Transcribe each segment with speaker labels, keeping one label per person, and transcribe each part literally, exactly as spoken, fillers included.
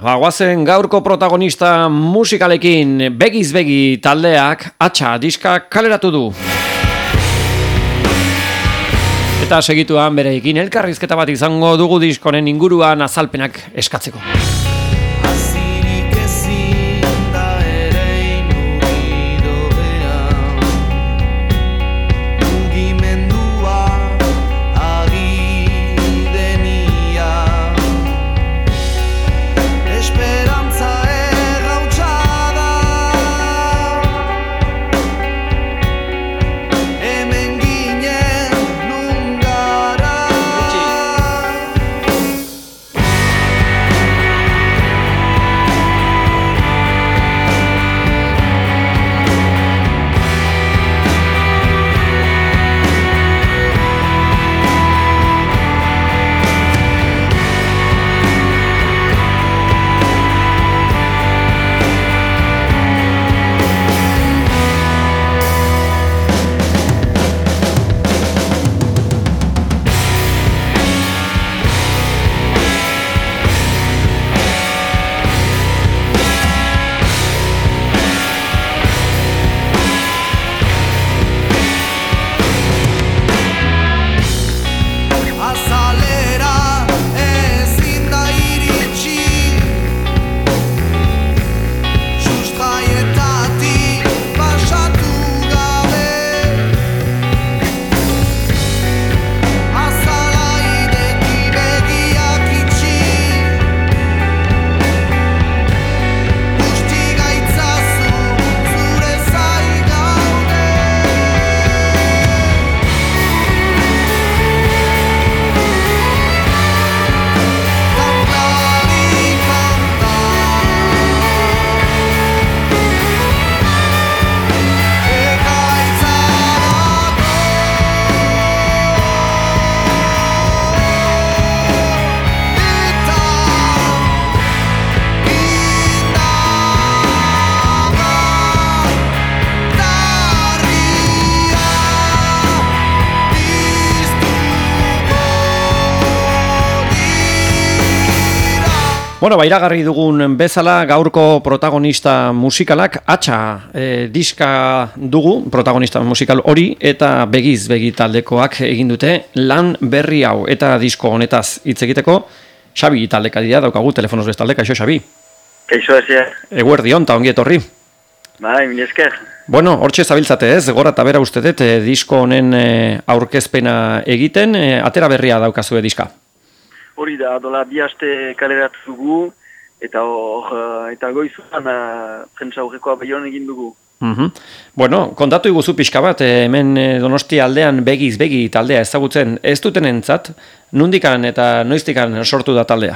Speaker 1: Bagoazen gaurko protagonista musikalekin begiz begi taldeak atxa diska kaleratu du. Eta segituan bereekin elkarrizketa bat izango dugu diskonen inguruan azalpenak eskatzeko. Bueno, bairagarri dugun bezala gaurko protagonista musikalak atxa e, diska dugu, protagonista musikal hori, eta begiz begi taldekoak egin dute lan berri hau. Eta disko honetaz hitz egiteko, Xabi taldekaria daukagu telefonoz bestalde. Kaixo, Xabi?
Speaker 2: Kaixo, esia.
Speaker 1: Eguerdion, ta ongi etorri.
Speaker 2: Bai, mila esker.
Speaker 1: Bueno, hortxe zabiltzate ez, gora eta bera uste dut, e, disko honen e, aurkezpena egiten, e, atera berria daukazue diska.
Speaker 2: Hori da, dola bi aste kaleratu dugu, eta hor, eta goizuan prentsa aurrekoa Baionan egin dugu.
Speaker 1: Mm-hmm. Bueno, kontatu iguzu pixka bat, hemen Donostia aldean begiz begi taldea ezagutzen ez dutenentzat, nundikan eta noiztikan sortu da taldea?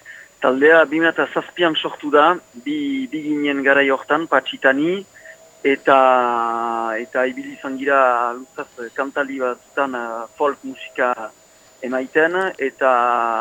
Speaker 2: Taldea bi mila zazpian sortu da, bi, bi ginen garai hortan, Patxitani, eta eta ibili izan gira luzaz kantali batzutan folk musika emaiten, eta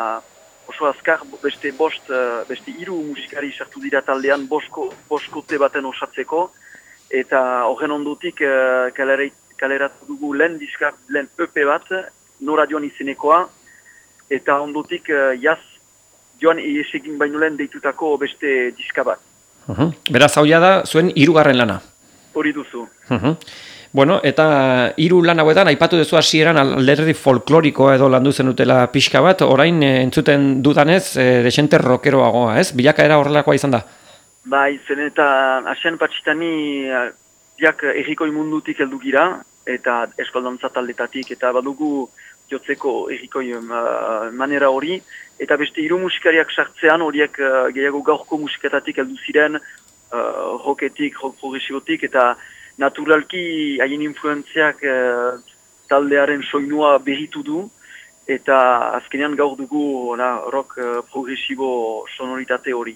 Speaker 2: oso azkar beste bost, beste hiru musikari sartu dira taldean bosko, boskote baten osatzeko, eta horren ondotik kaleratu dugu lehen diska, lehen E P bat, Nora joan izenekoa, eta ondotik jaz joan esegin baino lehen deitutako beste diska bat.
Speaker 1: Uh-huh. Beraz, hau da zuen hirugarren lana.
Speaker 2: Hori duzu.
Speaker 1: Uh-huh. Bueno, eta hiru lan hauetan, aipatu duzu hasieran alderdi folklorikoa edo landu zenutela pixka bat, orain e, entzuten dudanez, e, desente rockeroagoa, ez? Bilakaera horrelakoa izan da?
Speaker 2: Bai, zen eta hasien Patxitani biak errikoi mundutik heldu gira, eta eskoldontza taldetatik, eta badugu jotzeko errikoi uh, manera hori, eta beste hiru musikariak sartzean, horiek uh, gehiago gaurko musiketatik heldu ziren, uh, rocketik, rock progresibotik, eta naturalki haien influentziak eh, taldearen soinua berritu du, eta azkenean gaur dugu na, rock eh, progresibo sonoritate hori.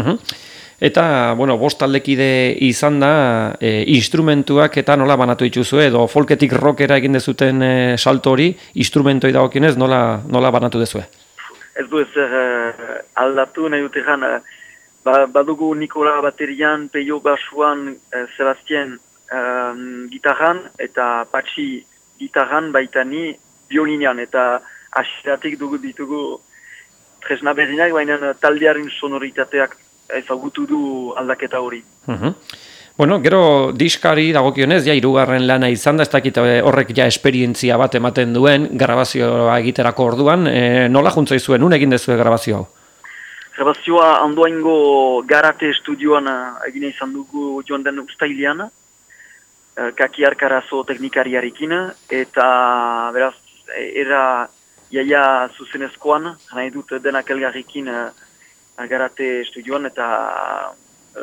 Speaker 1: Eta, bueno, bost taldekide izan da, e, instrumentuak eta nola banatu dituzu, edo folketik rockera egin dezuten e, salto hori, instrumentoi dagokionez nola, nola banatu dezue?
Speaker 2: Ez du ezer eh, aldatu, nahi dut egan, eh, ba, badugu Nikola baterian, Peio basuan, eh, Sebastien Um, gitarran eta Patxi gitarran baita ni biolinean, eta asiratik dugu ditugu tresna berdinak, baina taldearen sonoritateak ezagutu du aldaketa hori.
Speaker 1: Mhm. Bueno, gero diskari dagokionez, ja hirugarren lana izan da, ez dakit horrek ja esperientzia bat ematen duen, grabazioa egiterako orduan, e, nola juntzai zuen, nun egin dezue grabazio hau?
Speaker 2: Grabazioa Andoaingo Garate estudioan egine izan dugu joan den ustailean, Kaki Arkarazo teknikariarekin, eta beraz, era jaia zuzenezkoan, nahi dut denak elgarrekin Garate estudioan, eta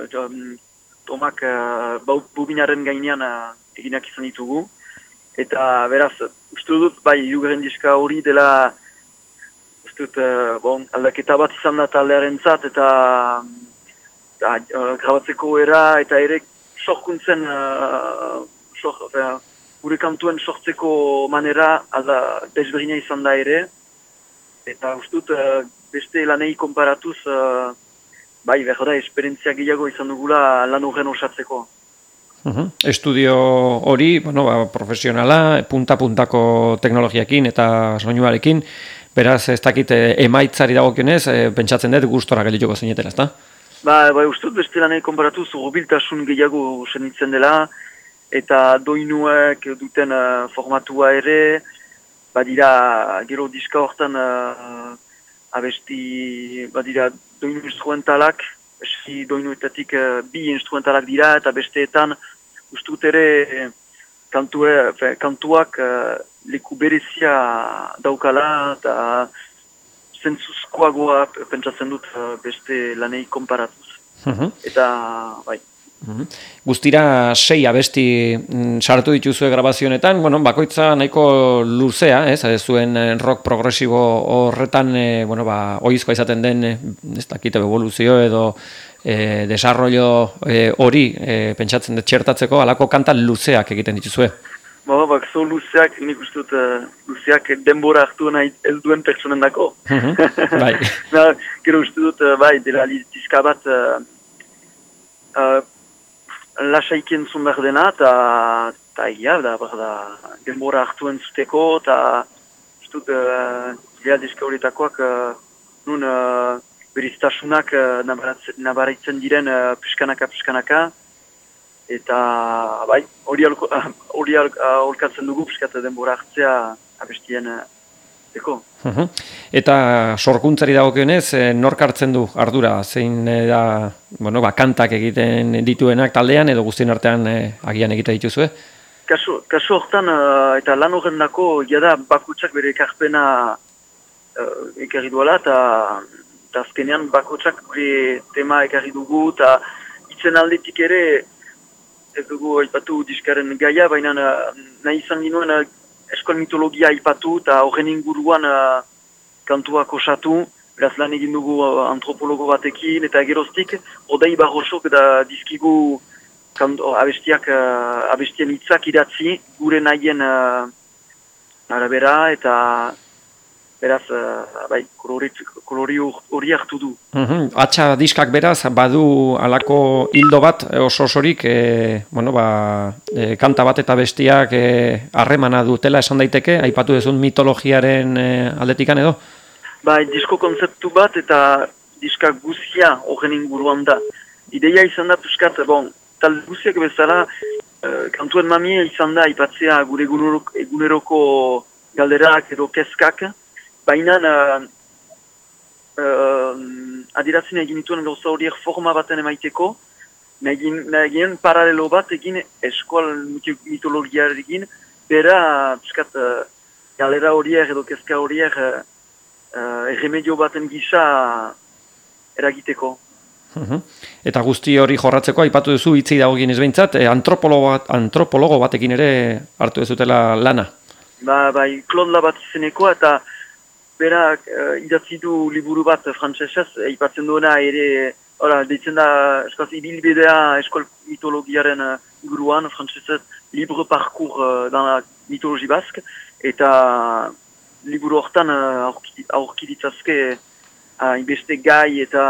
Speaker 2: Tomak uh, bubinaren gainean uh, eginak izan ditugu. Eta beraz, uste dut, bai, hirugarren diska hori dela uste dut, uh, bon, aldaketa bat izan da taldearen zat, eta uh, grabatzeko era, eta ere sorkuntzen, uh, sor, uh, gure kantuen sortzeko manera alda desberdina izan da ere. Eta uste dut, uh, beste lanei konparatuz, uh, bai, behar da, esperientzia gehiago izan dugula lan horren osatzeko.
Speaker 1: Uhum. Estudio hori, bueno, ba, profesionala, punta-puntako teknologiakin eta soinuarekin, beraz, ez dakit emaitzari dagokionez, e, pentsatzen dut gustora geldituko zinetela, ezta?
Speaker 2: Ba, bai, ustut beste lanei konparatuz, hurbiltasun gehiago senitzen dela, eta doinuek duten uh, formatua ere, badira, gero diska hortan uh, abesti, badira, doinu instrumentalak, esi doinuetatik uh, bi instrumentalak dira, eta besteetan ustut ere kantue, fe, kantuak uh, leku berezia daukala, eta zentzuzkoagoa pentsatzen dut uh, beste lanei konparatuz.
Speaker 1: Uh-huh.
Speaker 2: Eta, bai.
Speaker 1: Uh-huh. Guztira sei abesti mm, sartu dituzue grabazionetan, bueno, bakoitza nahiko luzea, ez, zuen rock progresibo horretan, e, bueno, ba, oizkoa izaten den, ez dakit evoluzio edo e, desarrollo e, hori e, pentsatzen dut txertatzeko, alako kanta luzeak egiten dituzue.
Speaker 2: Ba, bak, zo luzeak, nik uste dut, uh, luzeak denbora hartu nahi helduen pertsonen dako.
Speaker 1: Uh-huh. Bai.
Speaker 2: Na, gero uste dut, uh, bai, dela dizka bat, uh, uh, lasaiken zun behar dena, eta egia, da, da, denbora hartu entzuteko, eta ustut, uh, dira diska horretakoak, uh, nun uh, beriztasunak uh, nabaritzen diren uh, piskanaka-piskanaka, eta, bai, hori hori aholkatzen dugu piskat denbora hartzea abestien uh, deko.
Speaker 1: Uh-huh. Eta sorkuntzari dagokionez, e, nork hartzen du ardura, zein e, da, bueno, ba, kantak egiten dituenak taldean, edo guztien artean e, agian egite dituzue?
Speaker 2: Kasu, kasu hortan, uh, eta lan horren dako, jada bakutsak bere ekarpena uh, ekarri duela, eta azkenean bakutsak gure tema ekarri dugu, eta itzen aldetik ere, ez dugu aipatu diskaren gaia, baina uh, nahi izan ginoen uh, eskol mitologia aipatu eta horren inguruan uh, kantuak osatu, beraz lan egin dugu uh, antropologo batekin, eta geroztik, Odei Barrosok da dizkigu kanto, abestiak, uh, abestien hitzak idatzi, gure nahien uh, arabera, eta beraz, uh, bai, kolori hori hartu du.
Speaker 1: Uhum. Atxa diskak beraz, badu alako hildo bat oso osorik, e, bueno, ba, e, kanta bat eta bestiak harremana e, dutela esan daiteke, aipatu dezun mitologiaren e, aldetikan edo?
Speaker 2: Bai, disko konzeptu bat eta diskak guzia horren inguruan da. Ideia izan da puskat, bon, talde guziak bezala, uh, kantuen mamia izan da aipatzea gure eguneroko galderak edo kezkak, baina uh, uh, adiratzen egin dituen gauza horiek forma baten emaiteko, nagien paralelo bat egin eskual mitologiarekin, bera piskat, uh, galera horiek edo kezka horiek uh, uh, erremedio baten gisa eragiteko.
Speaker 1: Uhum. Eta guzti hori jorratzeko aipatu duzu hitzi dagokien behintzat, antropologo, bat, antropologo batekin ere hartu dezutela lana.
Speaker 2: Ba, bai, klonla bat izeneko eta berak uh, idatzi du liburu bat frantsesez, aipatzen duena ere, ora, deitzen da, eskaz, ibilbidea eskol mitologiaren uh, inguruan, frantsesez, libre parcours uh, dans la mythologie basque, eta liburu hortan uh, aurki ditzazke uh, inbeste gai eta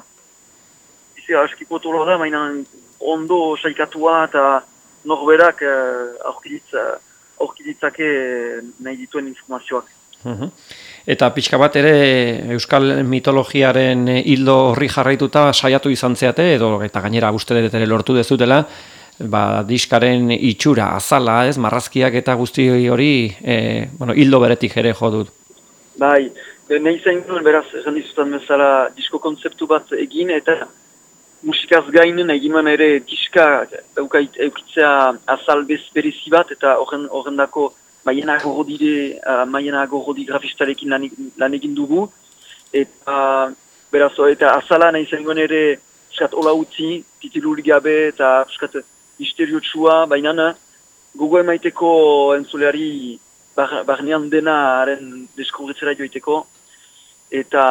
Speaker 2: izan aski potolo da, baina ondo saikatua eta norberak uh, aurki ditzake nahi dituen informazioak.
Speaker 1: Uhum. Eta pixka bat ere euskal mitologiaren hildo horri jarraituta saiatu izan zeate, edo eta gainera uste dut ere lortu dezutela, ba, diskaren itxura, azala, ez, marrazkiak eta guzti hori e, bueno, hildo beretik ere jo dut.
Speaker 2: Bai, nahi zain duen beraz, esan dizutan bezala disko kontzeptu bat egin, eta musikaz gainen egin man ere diska eukitzea azal berezi bat, eta horren dako Maiena Agorrodi uh, Maiena Agorrodi grafistarekin lan, lan egin dugu, eta beraz, eta azala nahi zengoen ere eskat hola utzi, titilurik gabe eta eskat misteriotsua, baina gogo emaiteko entzuleari bar, barnean denaren deskubritzera joiteko, eta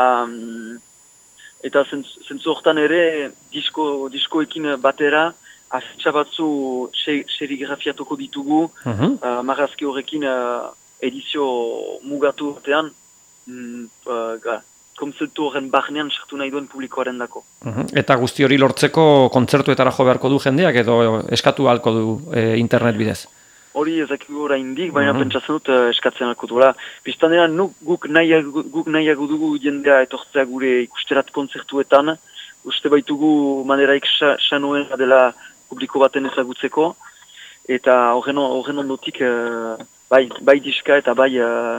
Speaker 2: eta zentzu hortan ere disko, diskoekin batera azitza batzu serigrafiatuko ditugu, uh-huh. uh, marrazki horrekin uh, edizio mugatu batean, mm, uh, kontzeptu horren barnean sartu nahi duen publikoaren dako.
Speaker 1: Uh-huh. Eta guzti hori lortzeko kontzertuetara jo beharko du jendeak edo eskatu halko du e, internet bidez?
Speaker 2: Hori ezakigu oraindik, baina uh-huh. pentsatzen dut uh, eskatzen halko duela. Biztanera guk nahiago, guk nahiago dugu jendea etortzea gure ikusterat kontzertuetan, uste baitugu maneraik sanoen dela publiko baten ezagutzeko, eta horren ondotik uh, bai, bai diska eta bai uh,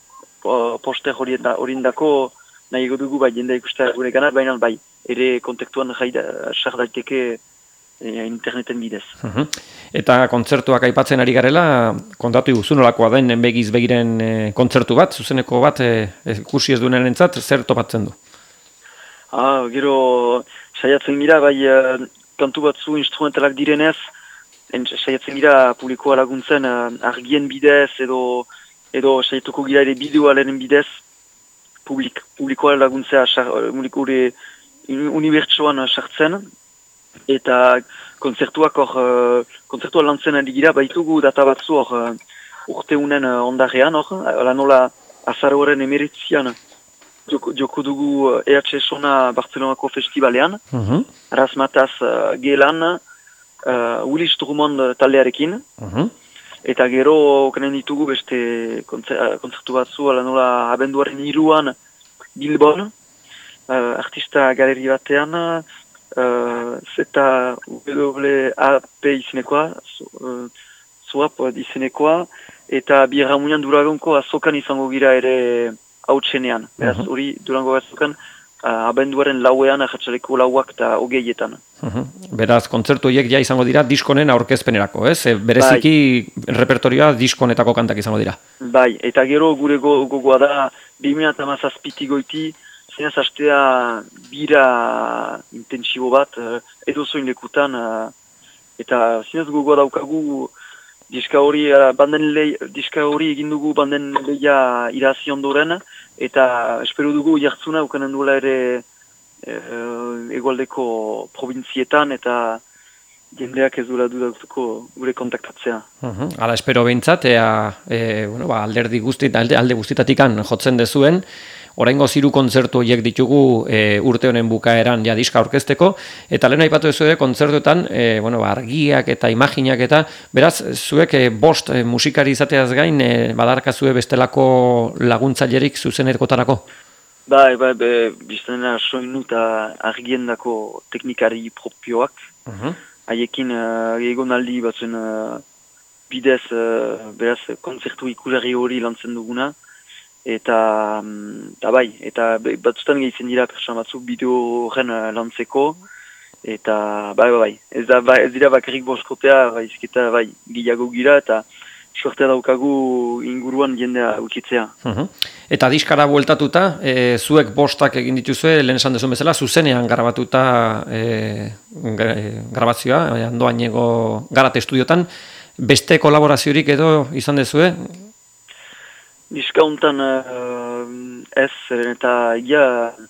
Speaker 2: poster horien dako nahi dugu bai jendea ikustea gure ganar, baina bai ere kontektuan sar daiteke eh, interneten bidez.
Speaker 1: Uh-huh. Eta kontzertuak aipatzen ari garela, kontatu iguzu nolakoa den begiz begiren e, kontzertu bat, zuzeneko bat ikusi ez duen entzat, zer topatzen du?
Speaker 2: Ah, gero saiatzen gira bai kantu batzu instrumentalak direnez, saiatzen gira publikoa laguntzen uh, argien bidez edo edo saiatuko gira ere bideoaren bidez publik, publikoa laguntzea mulikure unibertsuan sartzen, eta kontzertuak hor, uh, kontzertua lantzen ari gira, baitugu data batzu hor uh, urteunen uh, ondarean hor, ala nola azaroaren emeretzian Joko, joko dugu E H Sona Barcelonako festivalean, uh-huh. Razmataz uh, gelan uh, Willis Drummond taldearekin, uh-huh. eta gero kanen ditugu beste kontzertu batzu, ala nola abenduaren hiruan Bilbon, uh, artista galeri batean, uh, Z W A P izenekoa, uh, Swap izenekoa, eta Bierramunian Duragonko azokan izango gira ere hautsenean, beraz, hori uh-huh. Durango batzukan, uh, abenduaren lauean, ahatsaleko lauak eta hogeietan.
Speaker 1: Uh-huh. Beraz, kontzertu horiek ja izango dira diskonen aurkezpenerako, ez? E, bereziki bai. Repertorioa diskonetako kantak izango dira.
Speaker 2: Bai, eta gero gure go, gogoa da, bi mila hamazazpitik goiti, zinez hastea bira intentsibo bat, uh, edozoin lekutan, uh, eta zinez gogoa daukagu, Diska hori, uh, banden lei, diska hori egin dugu banden lehia irazi ondoren, eta espero dugu jartzuna ukanen duela ere uh, egualdeko provintzietan, eta jendeak ez duela dudatuko gure kontaktatzea.
Speaker 1: Uh-huh. Hala espero behintzat, ea, e, bueno, ba, alderdi guztit, alde, alde guztitatikan jotzen dezuen, oraingo hiru kontzertu horiek ditugu e, urte honen bukaeran ja diska aurkezteko, eta lehen aipatu duzu kontzertuetan e, bueno, ba, argiak eta imaginak eta beraz zuek e, bost e, musikari izateaz gain e, badarkazue bestelako laguntzailerik zuzenerkotarako?
Speaker 2: Bai, bai, be, biztanena soinu eta argiendako teknikari propioak. Uh-huh. Haiekin uh, egonaldi batzuen uh, bidez uh, beraz kontzertu ikusari hori lantzen duguna. Eta, eta bai, eta batzutan gehitzen dira pertsona batzuk bideo horren lantzeko, eta bai, bai, bai, ez, da, bai, ez dira bakarrik boskotea, bai, izketa, bai, gehiago gira, eta suertea daukagu inguruan jendea ukitzea. Uh-huh.
Speaker 1: Eta diskara bueltatuta, e, zuek bostak egin dituzue, lehen esan dezun bezala, zuzenean grabatuta e, grabazioa, Andoaineko Garate Estudiotan, beste kolaboraziorik edo izan dezue?
Speaker 2: Diska hontan uh, ez, eta egia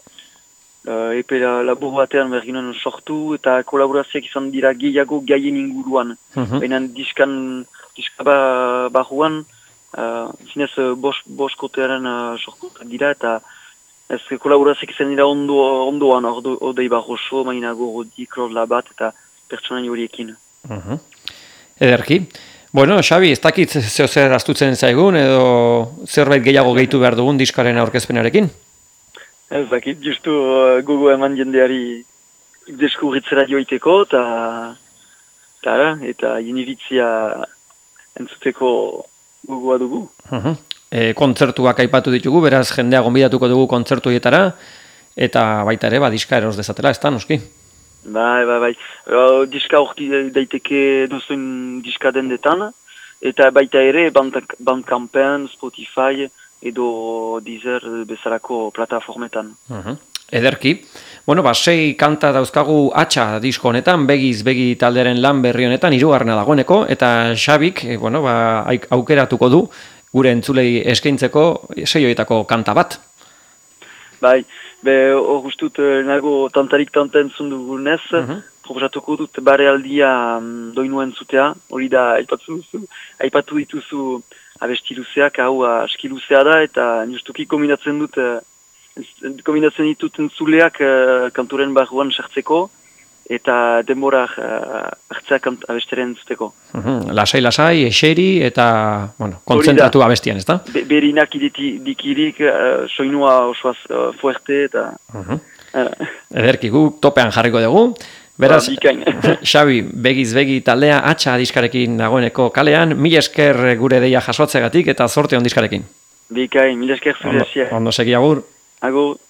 Speaker 2: uh, epe labur batean berginen sortu, eta kolaborazioak izan dira gehiago gaien inguruan. Uh-huh. Baina diskan, diska ba, barruan, uh, zinez bos, boskotearen uh, sortu dira, eta ez kolaborazioak izan dira ondo, ondoan, ordo, Odei Barroso, Maina Gorodi, Claude Labat, eta pertsonain horiekin.
Speaker 1: Uh-huh. Ederki. Bueno, Xabi, ez dakit zeo zer astutzen zaigun, edo zerbait gehiago gehitu behar dugun diskaren aurkezpenarekin?
Speaker 2: Ez dakit, justu uh, gogo eman jendeari deskubritzera joiteko, eta eta, eta iniritzia entzuteko gogoa dugu.
Speaker 1: Uh-huh. E, kontzertuak aipatu ditugu, beraz jendea gonbidatuko dugu kontzertuietara, eta baita ere, ba, diska eros dezatela, ez da, noski?
Speaker 2: Bai, bai, bai. Uh, diska horti daiteke duzuen diska dendetan, eta baita ere Bandcampen, Spotify edo Deezer bezalako plataformetan.
Speaker 1: Uh-huh. Ederki. Bueno, ba, sei kanta dauzkagu atxa disko honetan, begiz begi taldearen lan berri honetan, hirugarrena dagoeneko, eta Xabik, e, bueno, ba, aukeratuko du, gure entzulei eskaintzeko sei horietako kanta bat.
Speaker 2: Bai, be, hor guztut, nago tantarik tanta entzun dugunez, uh-huh. proposatuko dut bare aldia um, doinuen zutea, hori da, aipatu duzu, aipatu dituzu abesti luzeak, hau aski luzea da, eta justuki kombinatzen dut, kombinatzen ditut entzuleak uh, kanturen barruan sartzeko, eta denbora uh, hartzeak abesteren entzuteko.
Speaker 1: Uh-huh. Lasai, lasai, eseri, eta, bueno, kontzentratu abestian, ez da?
Speaker 2: Be, berinak dikirik, uh, soinua osoaz uh, fuerte, eta...
Speaker 1: Uh-huh. uh. Ederki, gu topean jarriko dugu. Beraz, Xabi, begiz begi taldea atxa diskarekin dagoeneko kalean, mil esker gure deia jasotzegatik eta zorte on diskarekin.
Speaker 2: Bikain, mil esker zure.
Speaker 1: Ondo, ondo segi agur.
Speaker 2: Agur.